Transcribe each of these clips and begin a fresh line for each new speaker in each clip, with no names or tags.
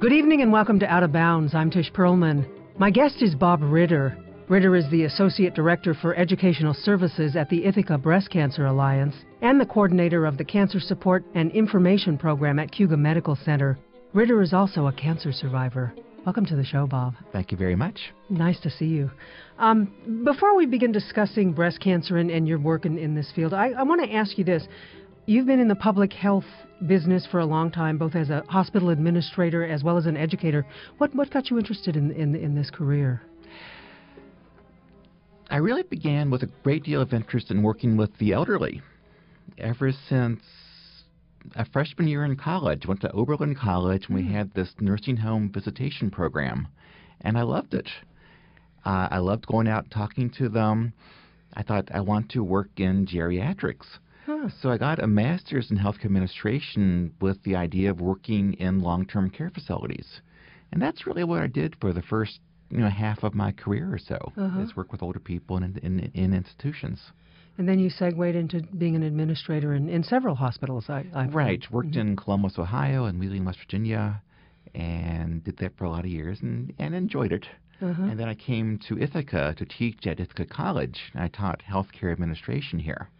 Good evening and welcome to Out of Bounds. I'm Tish Perlman. My guest is Bob Ritter. Ritter is the Associate Director for Educational Services at the Ithaca Breast Cancer Alliance and the coordinator of the Cancer Support and Information Program at Cayuga Medical Center. Ritter is also a cancer survivor. Welcome to the show, Bob.
Thank you very much.
Nice to see you. Before we begin discussing breast cancer and your work in this field, I want to ask you this. You've been in the public health business for a long time, both as a hospital administrator as well as an educator. What got you interested in this career?
I really began with a great deal of interest in working with the elderly. Ever since a freshman year in college, went to Oberlin College, and we had this nursing home visitation program, and I loved it. I loved going out and talking to them. I thought I want to work in geriatrics. So I got a master's in healthcare administration with the idea of working in long-term care facilities. And that's really what I did for the first half of my career or so, is work with older people in institutions.
And then you segued into being an administrator in several hospitals.
Right. Worked in Columbus, Ohio, and Wheeling, West Virginia, and did that for a lot of years and enjoyed it. And then I came to Ithaca to teach at Ithaca College. I taught healthcare administration here.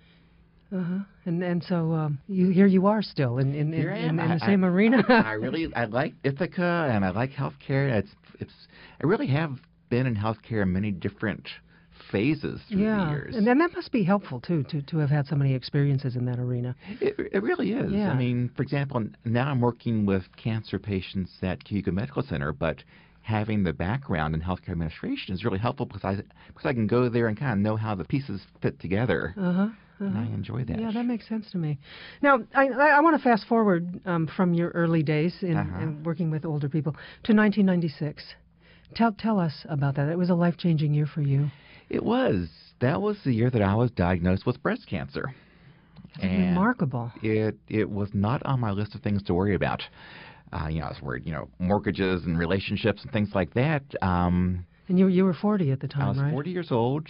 And so here you are still in the same arena.
I like Ithaca and I like healthcare. I really have been in healthcare in many different phases through the years.
And then that must be helpful too to have had so many experiences in that arena.
It really is.
Yeah.
I mean, for example, now I'm working with cancer patients at Cayuga Medical Center, but having the background in healthcare administration is really helpful because I can go there and kind of know how the pieces fit together. And I enjoy that.
Yeah, that makes sense to me. Now, I want to fast forward from your early days in working with older people to 1996. Tell us about that. It was a life-changing year for you.
It was. That was the year that I was diagnosed with breast cancer.
And remarkable.
It was not on my list of things to worry about. I was worried, mortgages and relationships and things like that.
And you were 40 at the time, right?
I was 40 years old.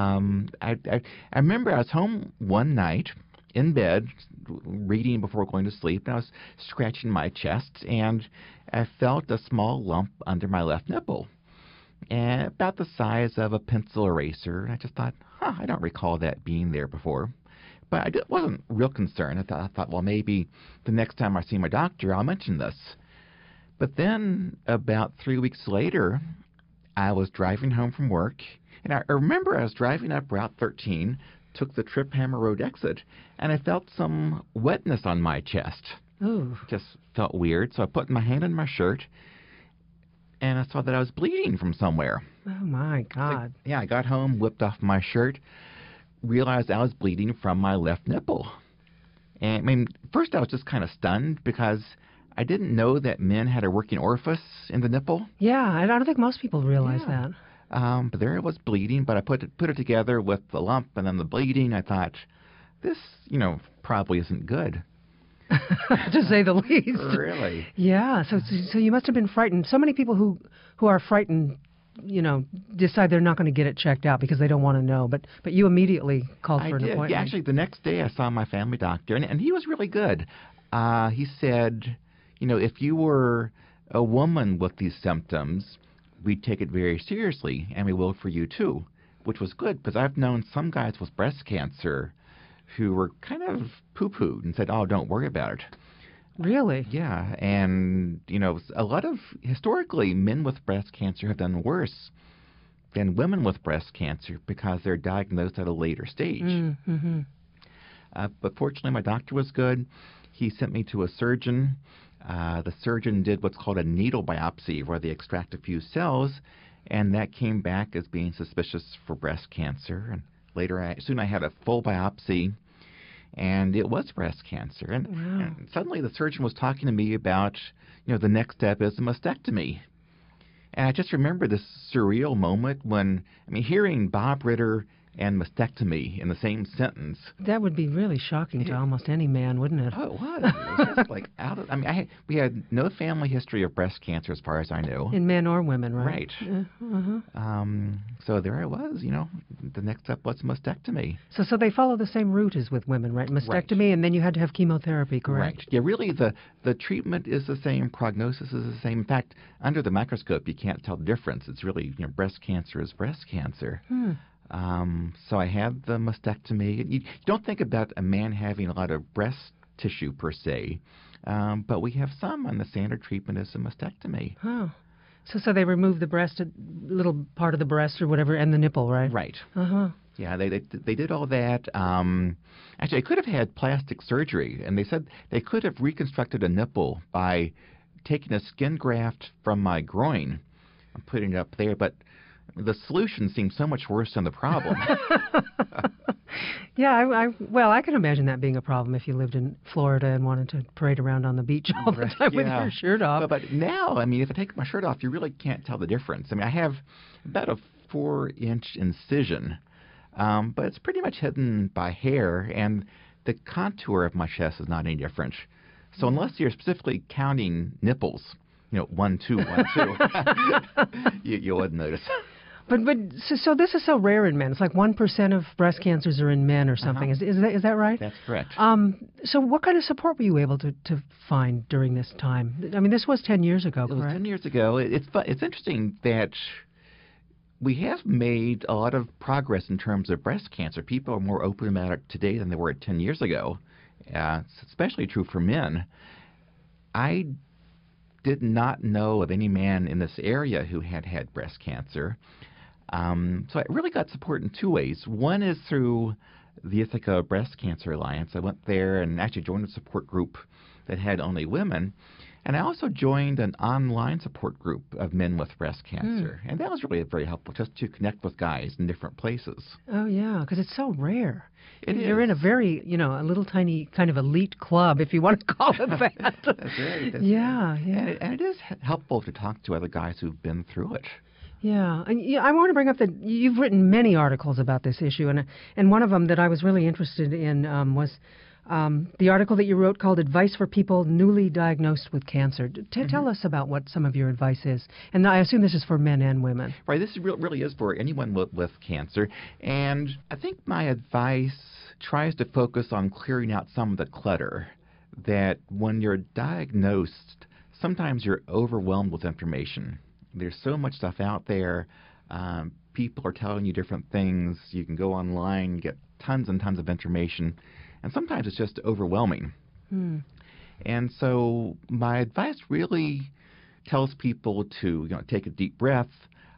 I remember I was home one night in bed reading before going to sleep, and I was scratching my chest, and I felt a small lump under my left nipple, and about the size of a pencil eraser. And I just thought, I don't recall that being there before. But I wasn't real concerned. I thought, well, maybe the next time I see my doctor, I'll mention this. But then about 3 weeks later, I was driving home from work, and I remember I was driving up Route 13, took the Trip Hammer Road exit, and I felt some wetness on my chest.
Ooh.
Just felt weird, so I put my hand in my shirt, and I saw that I was bleeding from somewhere.
Oh, my God.
I got home, whipped off my shirt, realized I was bleeding from my left nipple. And, I mean, first I was just kind of stunned because I didn't know that men had a working orifice in the nipple.
Yeah, I don't think most people realize that.
But there it was bleeding, but I put it together with the lump and then the bleeding. I thought, this, probably isn't good.
To say the least.
Really?
Yeah, so you must have been frightened. So many people who are frightened, decide they're not going to get it checked out because they don't want to know. But you immediately called for an appointment.
Yeah, actually, the next day I saw my family doctor, and he was really good. He said, if you were a woman with these symptoms, we'd take it very seriously, and we will for you too, which was good because I've known some guys with breast cancer who were kind of poo-pooed and said, oh, don't worry about it.
Really?
Yeah, and, a lot of, historically, men with breast cancer have done worse than women with breast cancer because they're diagnosed at a later stage. But fortunately, my doctor was good. He sent me to a surgeon. The surgeon did what's called a needle biopsy, where they extract a few cells, and that came back as being suspicious for breast cancer. And soon I had a full biopsy, and it was breast cancer. And suddenly the surgeon was talking to me about, the next step is a mastectomy. And I just remember this surreal moment when, hearing Bob Ritter and mastectomy in the same sentence.
That would be really shocking to almost any man, wouldn't it?
Oh, it was. It was just like out of. I mean, we had no family history of breast cancer as far as I knew.
In men or women, right?
Right. So there I was. The next step was mastectomy.
So they follow the same route as with women, right? Mastectomy,
Right.
and then you had to have chemotherapy, correct?
Right. Yeah, really, the treatment is the same, prognosis is the same. In fact, under the microscope, you can't tell the difference. It's really, breast cancer is breast cancer. So I had the mastectomy. You don't think about a man having a lot of breast tissue per se, but we have some, and the standard treatment is a mastectomy.
Oh. So they remove the breast, a little part of the breast or whatever, and the nipple, right?
Right.
Uh-huh.
Yeah, they did all that. Actually, I could have had plastic surgery, and they said they could have reconstructed a nipple by taking a skin graft from my groin and putting it up there, but the solution seemed so much worse than the problem.
Yeah, well, I can imagine that being a problem if you lived in Florida and wanted to parade around on the beach all the time with your shirt off.
But now, I mean, if I take my shirt off, you really can't tell the difference. I mean, I have about a 4-inch incision, but it's pretty much hidden by hair, and the contour of my chest is not any different. So unless you're specifically counting nipples, 1, 2, 1, 2, you wouldn't notice.
But so this is so rare in men. It's like 1% of breast cancers are in men or something. Is that right?
That's correct.
So what kind of support were you able to find during this time? I mean, this was 10 years ago, correct?
It was 10 years ago. It's interesting that we have made a lot of progress in terms of breast cancer. People are more open about it today than they were 10 years ago. It's especially true for men. I did not know of any man in this area who had breast cancer. So I really got support in 2 ways. One is through the Ithaca Breast Cancer Alliance. I went there and actually joined a support group that had only women. And I also joined an online support group of men with breast cancer. And that was really very helpful, just to connect with guys in different places.
Oh, yeah, because it's so rare.
You're
in a very, a little tiny kind of elite club, if you want to call it that.
That's right.
Yeah.
And it is helpful to talk to other guys who've been through it.
Yeah, and I want to bring up that you've written many articles about this issue, and one of them that I was really interested in was the article that you wrote called "Advice for People Newly Diagnosed with Cancer." Tell us about what some of your advice is, and I assume this is for men and women.
Right, this really is for anyone with cancer, and I think my advice tries to focus on clearing out some of the clutter. That when you're diagnosed, sometimes you're overwhelmed with information. There's so much stuff out there. People are telling you different things. You can go online, get tons and tons of information, and sometimes it's just overwhelming. And so my advice really tells people to take a deep breath,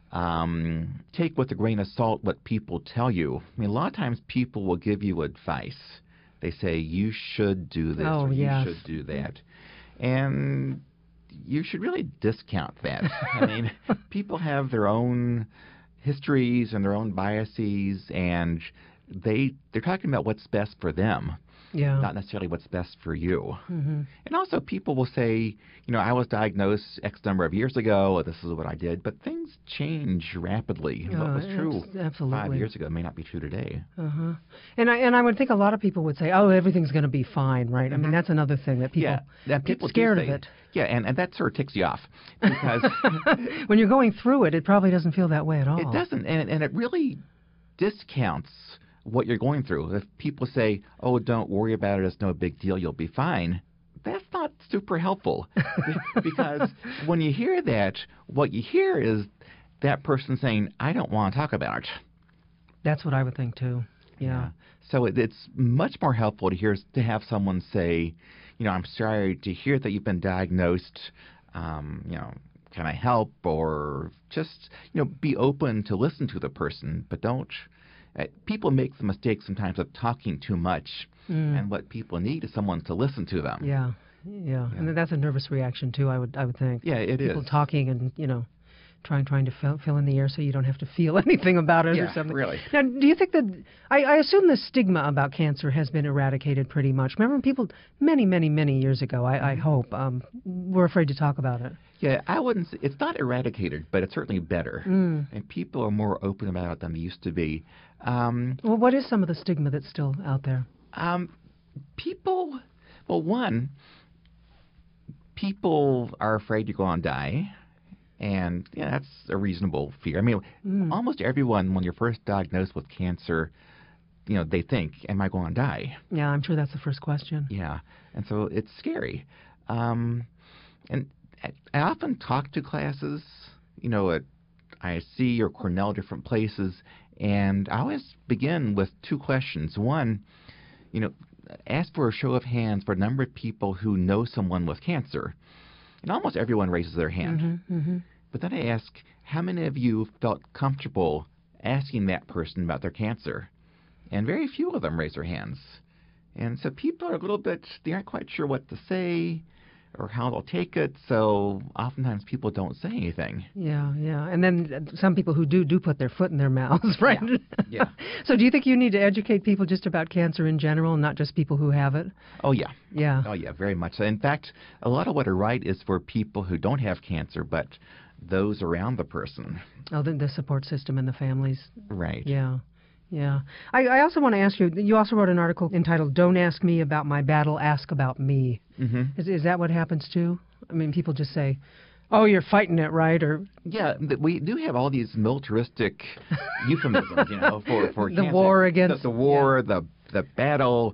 take with a grain of salt what people tell you. I mean, a lot of times people will give you advice. They say, you should do this, or
yes.
You should do that. And you should really discount that. I mean, people have their own histories and their own biases, and they're talking about what's best for them, not necessarily what's best for you. And also people will say, I was diagnosed X number of years ago, this is what I did, but things change rapidly. What was true 5 years ago may not be true today.
And I would think a lot of people would say, oh, everything's going to be fine, right? I mean, that's another thing that people get scared of it.
Yeah, and that sort of ticks you off, because
when you're going through it, it probably doesn't feel that way at all.
It doesn't, and it really discounts what you're going through. If people say, oh, don't worry about it, it's no big deal, you'll be fine, that's not super helpful. Because when you hear that, what you hear is that person saying, I don't want to talk about it.
That's what I would think, too. Yeah.
So it's much more helpful to have someone say, I'm sorry to hear that you've been diagnosed. Can I help? Or just, be open to listen to the person, but don't. People make the mistake sometimes of talking too much, and what people need is someone to listen to them.
Yeah, and that's a nervous reaction too. I would think.
Yeah, it is.
People talking and trying to fill in the air so you don't have to feel anything about it or something.
Really.
Now, do you think that I assume the stigma about cancer has been eradicated pretty much? Remember, when people many years ago, I hope, were afraid to talk about it.
Yeah, I wouldn't say it's not eradicated, but it's certainly better. And people are more open about it than they used to be.
Well, what is some of the stigma that's still out there?
People, well, one, people are afraid you're going to die. And yeah, that's a reasonable fear. I mean, almost everyone, when you're first diagnosed with cancer, they think, am I going to die?
Yeah, I'm sure that's the first question.
Yeah, and so it's scary. And I often talk to classes, at ISC or Cornell, different places, and I always begin with two questions. One, ask for a show of hands for a number of people who know someone with cancer. And almost everyone raises their hand. But then I ask, how many of you felt comfortable asking that person about their cancer? And very few of them raise their hands. And so people are they aren't quite sure what to say or how they'll take it, so oftentimes people don't say anything.
Yeah. And then some people who do put their foot in their mouths, right?
Yeah.
So do you think you need to educate people just about cancer in general, not just people who have it?
Oh, yeah.
Yeah.
Oh, yeah, very much so. In fact, a lot of what I write is for people who don't have cancer, but those around the person.
Oh, the support system and the families.
Right.
Yeah. I also want to ask you also wrote an article entitled, Don't Ask Me About My Battle, Ask About Me. Is that what happens too? I mean, people just say, oh, you're fighting it, right? Or
yeah, we do have all these militaristic euphemisms, for
the
cancer.
War against...
The war, the battle.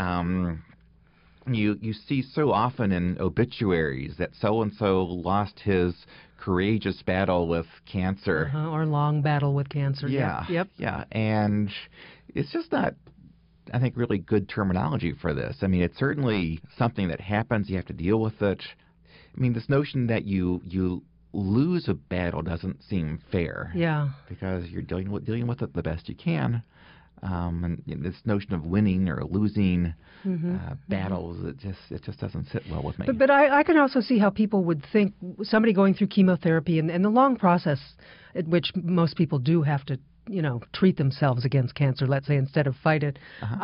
You see so often in obituaries that so-and-so lost his courageous battle with cancer.
Or long battle with cancer.
Yeah.
Yep.
Yeah, and it's just not, I think, really good terminology for this. I mean, it's certainly something that happens. You have to deal with it. I mean, this notion that you lose a battle doesn't seem fair.
Yeah.
Because you're dealing with it the best you can. And this notion of winning or losing battles, it just doesn't sit well with me.
But I can also see how people would think somebody going through chemotherapy and the long process at which most people do have to, treat themselves against cancer, let's say, instead of fight it,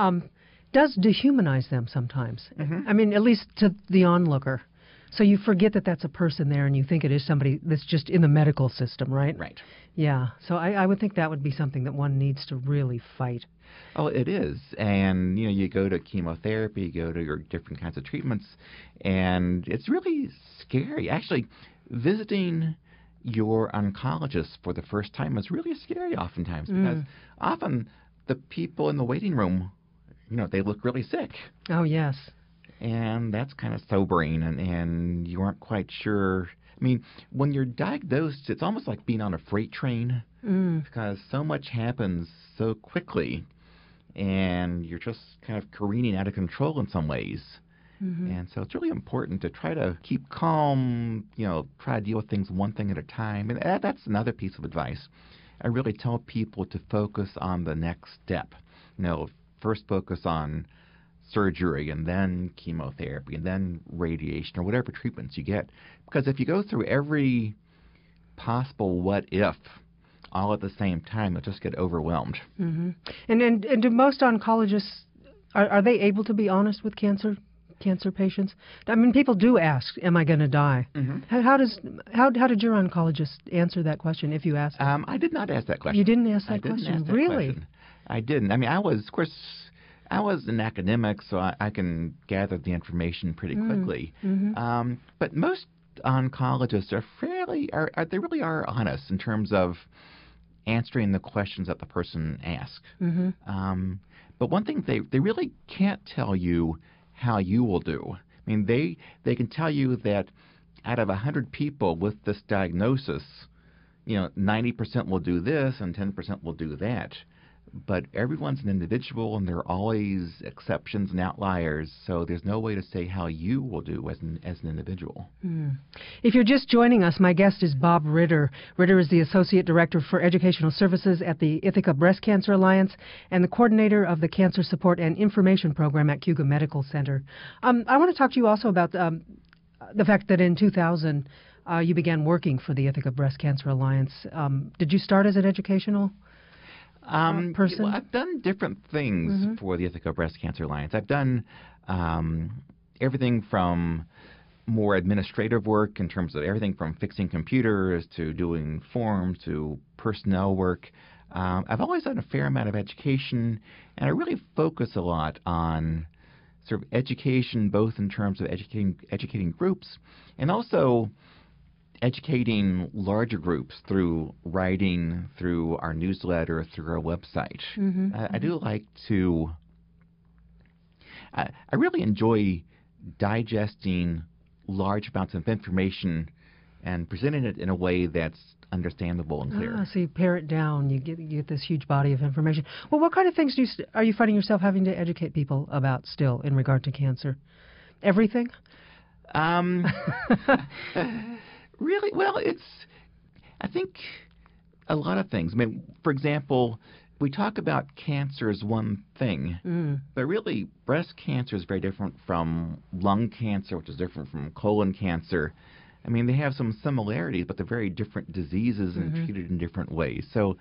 does dehumanize them sometimes. I mean, at least to the onlooker. So you forget that that's a person there and you think it is somebody that's just in the medical system, right?
Right.
Yeah. So I would think that would be something that one needs to really fight.
Oh, it is. And, you go to chemotherapy, you go to your different kinds of treatments, and it's really scary. Actually, visiting your oncologist for the first time is really scary oftentimes because often the people in the waiting room, they look really sick.
Oh, yes.
And that's kind of sobering, and you aren't quite sure. I mean, when you're diagnosed, it's almost like being on a freight train because so much happens so quickly, and you're just kind of careening out of control in some ways. And so it's really important to try to keep calm, try to deal with things one thing at a time. And that's another piece of advice. I really tell people to focus on the next step. First focus on surgery and then chemotherapy and then radiation or whatever treatments you get. Because if you go through every possible what if all at the same time, you'll just get overwhelmed.
And do most oncologists, are they able to be honest with cancer patients? I mean, people do ask, am I going to die? How did your oncologist answer that question if you asked him?
I did not ask that question.
You didn't ask that question?
Didn't ask that
really?
Question. I didn't. I mean, I was an academic, so I can gather the information pretty quickly. But most oncologists they really are honest in terms of answering the questions that the person asks. But one thing they really can't tell you how you will do. I mean, they can tell you that out of 100 people with this diagnosis, 90% will do this and 10% will do that. But everyone's an individual, and there are always exceptions and outliers, so there's no way to say how you will do as an individual.
If you're just joining us, my guest is Bob Ritter. Ritter is the Associate Director for Educational Services at the Ithaca Breast Cancer Alliance and the coordinator of the Cancer Support and Information Program at Cayuga Medical Center. I want to talk to you also about the fact that in 2000, you began working for the Ithaca Breast Cancer Alliance. Did you start as an educational person?
Well, I've done different things for the Ithaca Breast Cancer Alliance. I've done everything from more administrative work in terms of everything from fixing computers to doing forms to personnel work. I've always done a fair amount of education, and I really focus a lot on sort of education, both in terms of educating groups and also educating larger groups through writing, through our newsletter, through our website. I do like to. I really enjoy digesting large amounts of information and presenting it in a way that's understandable and clear.
So you pare it down, you get this huge body of information. Well, what kind of things are you finding yourself having to educate people about still in regard to cancer? Everything?
Really? Well, I think a lot of things. I mean, for example, we talk about cancer as one thing, but really breast cancer is very different from lung cancer, which is different from colon cancer. I mean, they have some similarities, but they're very different diseases and treated in different ways. So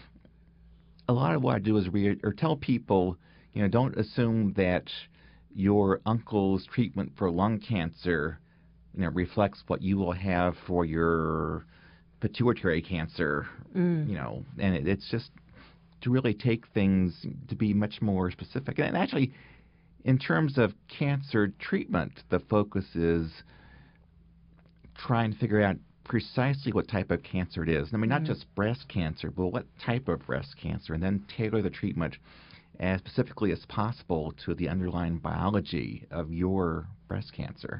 a lot of what I do is tell people, don't assume that your uncle's treatment for lung cancer, reflects what you will have for your pituitary cancer, and it's just to really take things to be much more specific. And actually, in terms of cancer treatment, the focus is trying to figure out precisely what type of cancer it is. I mean, not just breast cancer, but what type of breast cancer, and then tailor the treatment as specifically as possible to the underlying biology of your breast cancer.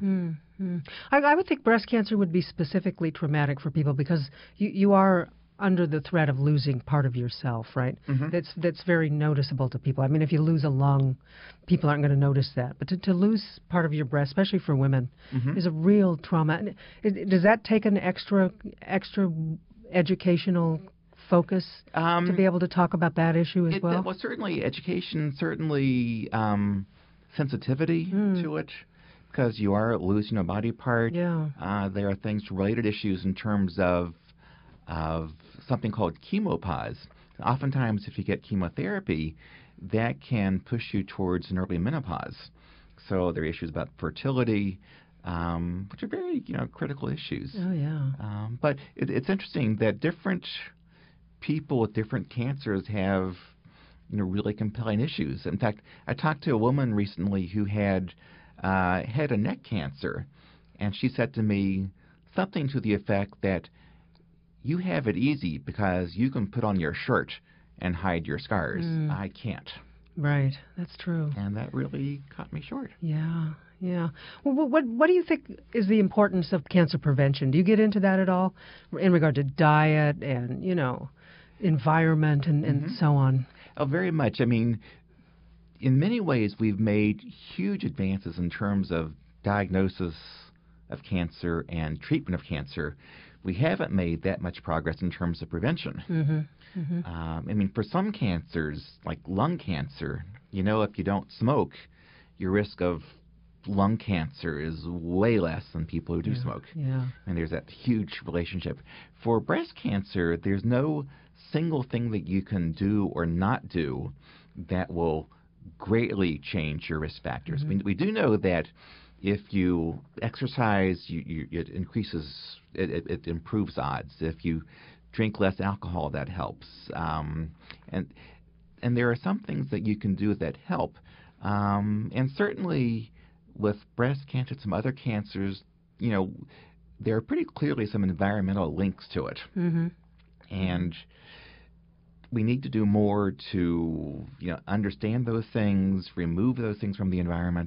I would think breast cancer would be specifically traumatic for people because you are under the threat of losing part of yourself, right? That's very noticeable to people. I mean, if you lose a lung, people aren't going to notice that. But to lose part of your breast, especially for women, is a real trauma. Does that take an extra educational focus to be able to talk about that issue as well?
Well, certainly education, certainly sensitivity to it, because you are losing a body part.
Yeah.
There are related issues in terms of something called chemopause. Oftentimes, if you get chemotherapy, that can push you towards an early menopause. So there are issues about fertility, which are very critical issues.
Oh yeah.
But it's interesting that different people with different cancers have really compelling issues. In fact, I talked to a woman recently who had head and neck cancer, and she said to me something to the effect that you have it easy because you can put on your shirt and hide your scars. I can't.
Right, that's true.
And that really caught me short.
Yeah. Well, what do you think is the importance of cancer prevention? Do you get into that at all in regard to diet and, environment and so on?
Oh, very much. I mean, in many ways, we've made huge advances in terms of diagnosis of cancer and treatment of cancer. We haven't made that much progress in terms of prevention. I mean, for some cancers, like lung cancer, if you don't smoke, your risk of lung cancer is way less than people who do smoke.
Yeah.
And there's that huge relationship. For breast cancer, there's no single thing that you can do or not do that will greatly change your risk factors. I mean, we do know that if you exercise, it increases, it improves odds. If you drink less alcohol, that helps. And there are some things that you can do that help. And certainly with breast cancer, some other cancers, there are pretty clearly some environmental links to it. And we need to do more to, understand those things, remove those things from the environment.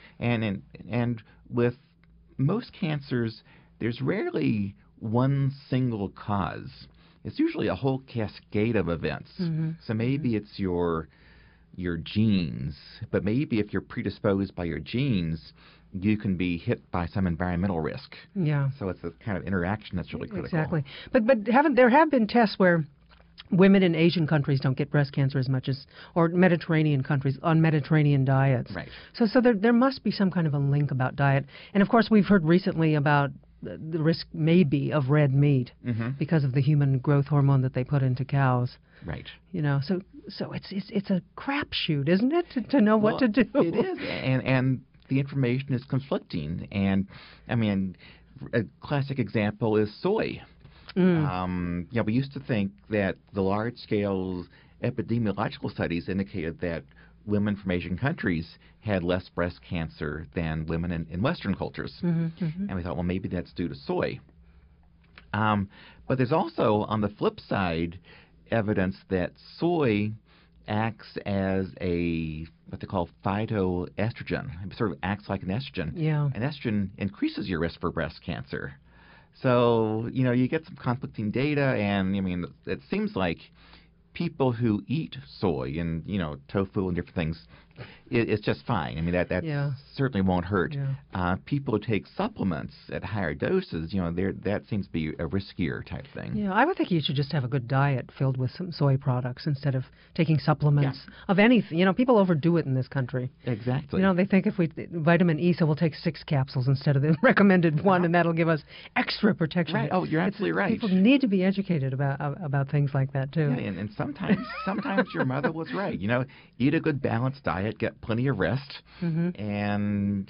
And with most cancers, there's rarely one single cause. It's usually a whole cascade of events. So maybe it's your genes, but maybe if you're predisposed by your genes, you can be hit by some environmental risk.
Yeah.
So it's a kind of interaction that's really critical.
Exactly. But there have been tests where women in Asian countries don't get breast cancer as much as, or Mediterranean countries on Mediterranean diets.
Right.
So there must be some kind of a link about diet. And of course, we've heard recently about the risk may be of red meat because of the human growth hormone that they put into cows.
Right.
You know, so it's a crapshoot, isn't it, to know what to do?
It is, and the information is conflicting. And I mean, a classic example is soy. We used to think that the large-scale epidemiological studies indicated that women from Asian countries had less breast cancer than women in Western cultures. And we thought, well, maybe that's due to soy. But there's also, on the flip side, evidence that soy acts as what they call phytoestrogen. It sort of acts like an estrogen.
Yeah.
And estrogen increases your risk for breast cancer. So, you get some conflicting data, and, I mean, it seems like people who eat soy and, tofu and different things, it's just fine. I mean, that certainly won't hurt.
Yeah.
People who take supplements at higher doses, that seems to be a riskier type thing.
Yeah, I would think you should just have a good diet filled with some soy products instead of taking supplements of anything. People overdo it in this country.
Exactly.
They think if we vitamin E, so we'll take 6 capsules instead of the recommended one, and that'll give us extra protection.
Right. Oh, you're absolutely right.
People need to be educated about things like that too.
Yeah, and sometimes your mother was right. Eat a good balanced diet, get plenty of rest, and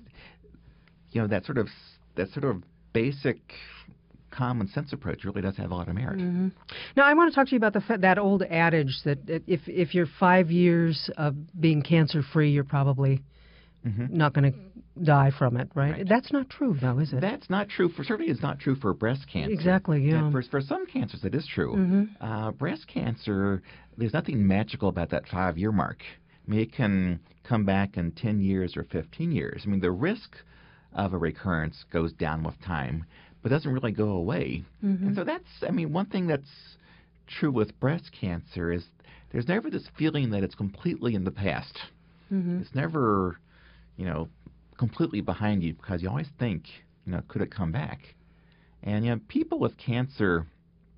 that sort of basic common sense approach really does have a lot of merit.
Now, I want to talk to you about that old adage that if you're 5 years of being cancer free, you're probably not going to die from it, right? That's not true, though, is it?
That's not true. Certainly, it's not true for breast cancer.
Exactly. Yeah.
For some cancers, it is true. Breast cancer, there's nothing magical about that 5-year mark. I mean, it can come back in 10 years or 15 years. I mean, the risk of a recurrence goes down with time, but doesn't really go away. And so one thing that's true with breast cancer is there's never this feeling that it's completely in the past. It's never, completely behind you, because you always think, could it come back? And, people with cancer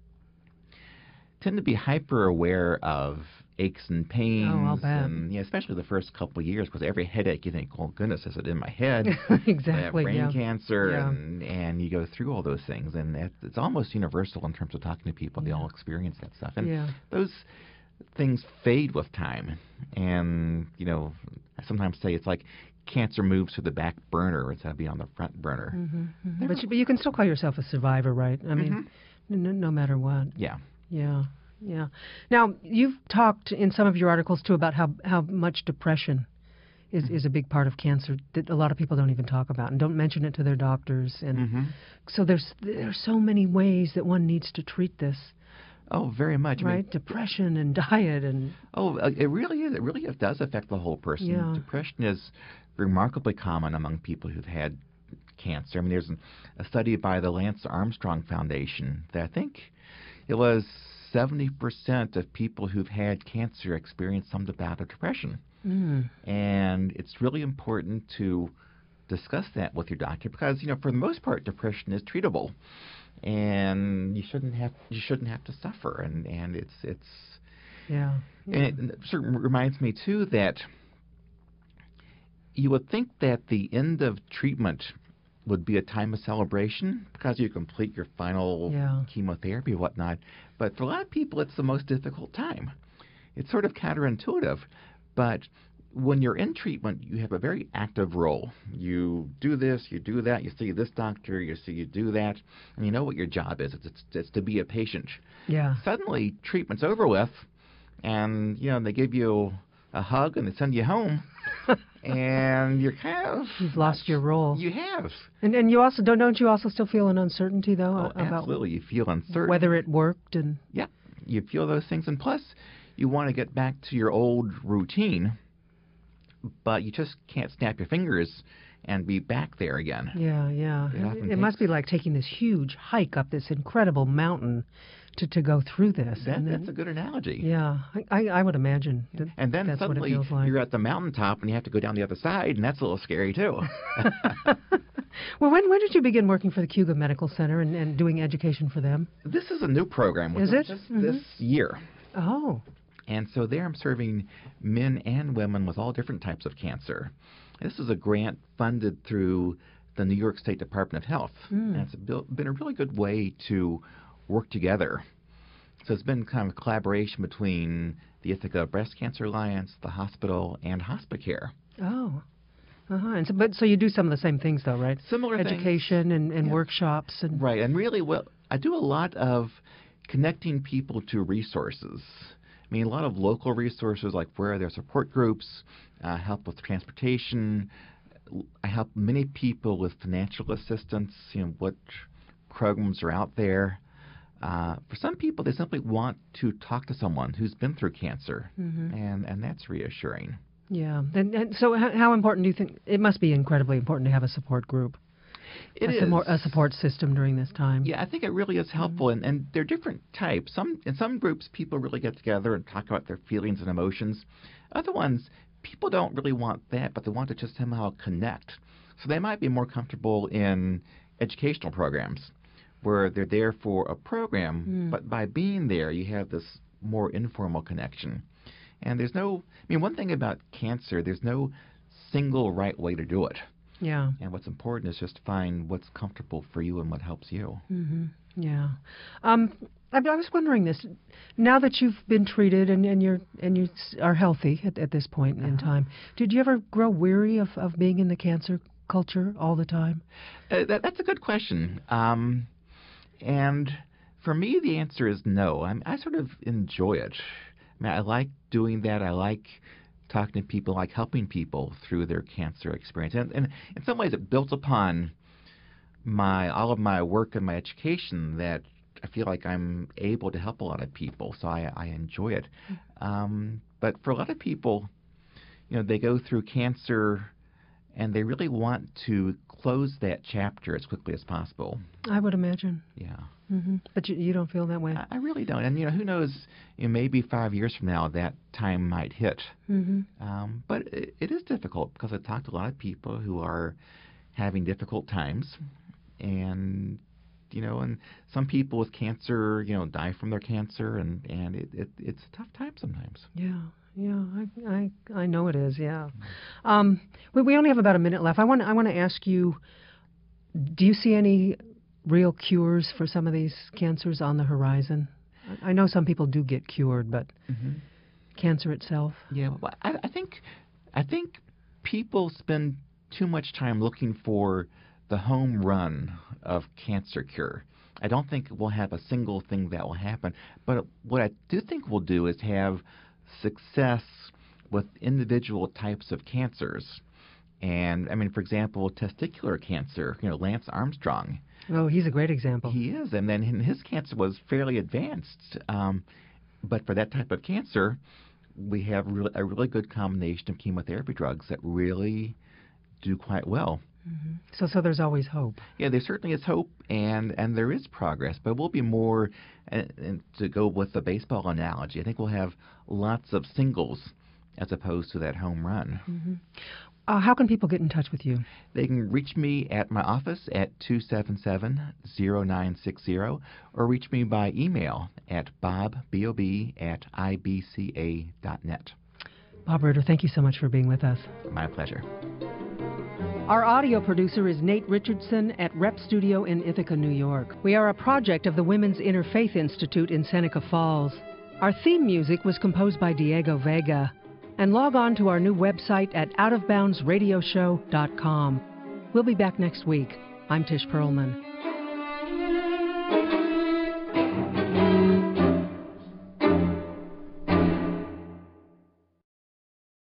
tend to be hyper aware of aches and pains.
Oh, I'll bet.
And especially the first couple of years, because every headache you think, oh goodness, is it in my head?
Exactly.
I have brain cancer, and you go through all those things, and it's almost universal in terms of talking to people. They all experience that stuff, and those things fade with time. And I sometimes say it's like cancer moves to the back burner instead of being on the front burner.
But you can still call yourself a survivor, right? I mean, no matter what.
Yeah.
Yeah. Now, you've talked in some of your articles, too, about how much depression is a big part of cancer that a lot of people don't even talk about and don't mention it to their doctors. And so there's so many ways that one needs to treat this.
Oh, very much.
Right?
I mean,
depression and diet and...
Oh, it really is. It does affect the whole person.
Yeah.
Depression is remarkably common among people who've had cancer. I mean, there's a study by the Lance Armstrong Foundation that I think it was 70% of people who've had cancer experience some bout of depression. And it's really important to discuss that with your doctor because, for the most part, depression is treatable. And you shouldn't have to suffer. And it's
yeah.
And it sort of reminds me, too, that you would think that the end of treatment would be a time of celebration because you complete your final chemotherapy and whatnot. But for a lot of people, it's the most difficult time. It's sort of counterintuitive. But when you're in treatment, you have a very active role. You do this, you do that, you see this doctor, you do that, and you know what your job is. It's to be a patient.
Yeah.
Suddenly, treatment's over with, and, they give you a hug and they send you home. And you're kind of...
You've lost your role.
You have.
And you also don't you also still feel an uncertainty, though?
Oh, absolutely. You feel uncertain.
Whether it worked and...
Yeah. You feel those things. And plus, you want to get back to your old routine, but you just can't snap your fingers and be back there again.
Yeah. It must be like taking this huge hike up this incredible mountain to go through this.
That's a good analogy.
Yeah, I would imagine.
And then
that's
suddenly
what it feels like.
You're at the mountaintop and you have to go down the other side, and that's a little scary too.
Well, when did you begin working for the Cayuga Medical Center and doing education for them?
This is a new program.
Is it?
This year.
Oh.
And so there I'm serving men and women with all different types of cancer. This is a grant funded through the New York State Department of Health. And it's been a really good way to work together. So it's been kind of a collaboration between the Ithaca Breast Cancer Alliance, the hospital, and Hospicare.
Oh. And so you do some of the same things, though, right?
Similar
Education
things.
and workshops. And
Right. And really, I do a lot of connecting people to resources. I mean, a lot of local resources, like where there are support groups, help with transportation. I help many people with financial assistance, what programs are out there. For some people, they simply want to talk to someone who's been through cancer, and that's reassuring.
Yeah. And so how important do you think? It must be incredibly important to have a support group.
It is.
A support system during this time.
Yeah, I think it really is helpful, and there are different types. In some groups, people really get together and talk about their feelings and emotions. Other ones, people don't really want that, but they want to just somehow connect. So they might be more comfortable in educational programs where they're there for a program, but by being there, you have this more informal connection. And one thing about cancer, there's no single right way to do it.
Yeah.
And what's important is just to find what's comfortable for you and what helps you.
Yeah. I was wondering this. Now that you've been treated and you are healthy at this point in time, did you ever grow weary of being in the cancer culture all the time?
That's a good question. And for me, the answer is no. I sort of enjoy it. I like doing that. I like talking to people, like helping people through their cancer experience. And in some ways, it builds upon all of my work and my education that I feel like I'm able to help a lot of people. So I enjoy it. But for a lot of people, they go through cancer and they really want to close that chapter as quickly as possible.
I would imagine.
Yeah.
But you don't feel that way?
I really don't. And, who knows, maybe 5 years from now that time might hit. But it is difficult because I talk to a lot of people who are having difficult times. And, and some people with cancer, die from their cancer. And it's a tough time sometimes.
Yeah. Yeah, I know it is. Yeah, we only have about a minute left. I want to ask you: do you see any real cures for some of these cancers on the horizon? I know some people do get cured, but cancer itself.
Yeah, well, I think people spend too much time looking for the home run of cancer cure. I don't think we'll have a single thing that will happen, but what I do think we'll do is have success with individual types of cancers. And, for example, testicular cancer, Lance Armstrong.
Oh, he's a great example.
He is. And then his cancer was fairly advanced. But for that type of cancer, we have a really good combination of chemotherapy drugs that really do quite well.
So there's always hope.
Yeah, there certainly is hope, and there is progress, but we'll be more, and to go with the baseball analogy, I think we'll have lots of singles as opposed to that home run.
How can people get in touch with you?
They can reach me at my office at 277-0960, or reach me by email at bob@ibca.net.
Bob Ritter, thank you so much for being with us.
My pleasure.
Our audio producer is Nate Richardson at Rep Studio in Ithaca, New York. We are a project of the Women's Interfaith Institute in Seneca Falls. Our theme music was composed by Diego Vega. And log on to our new website at outofboundsradioshow.com. We'll be back next week. I'm Tish Perlman.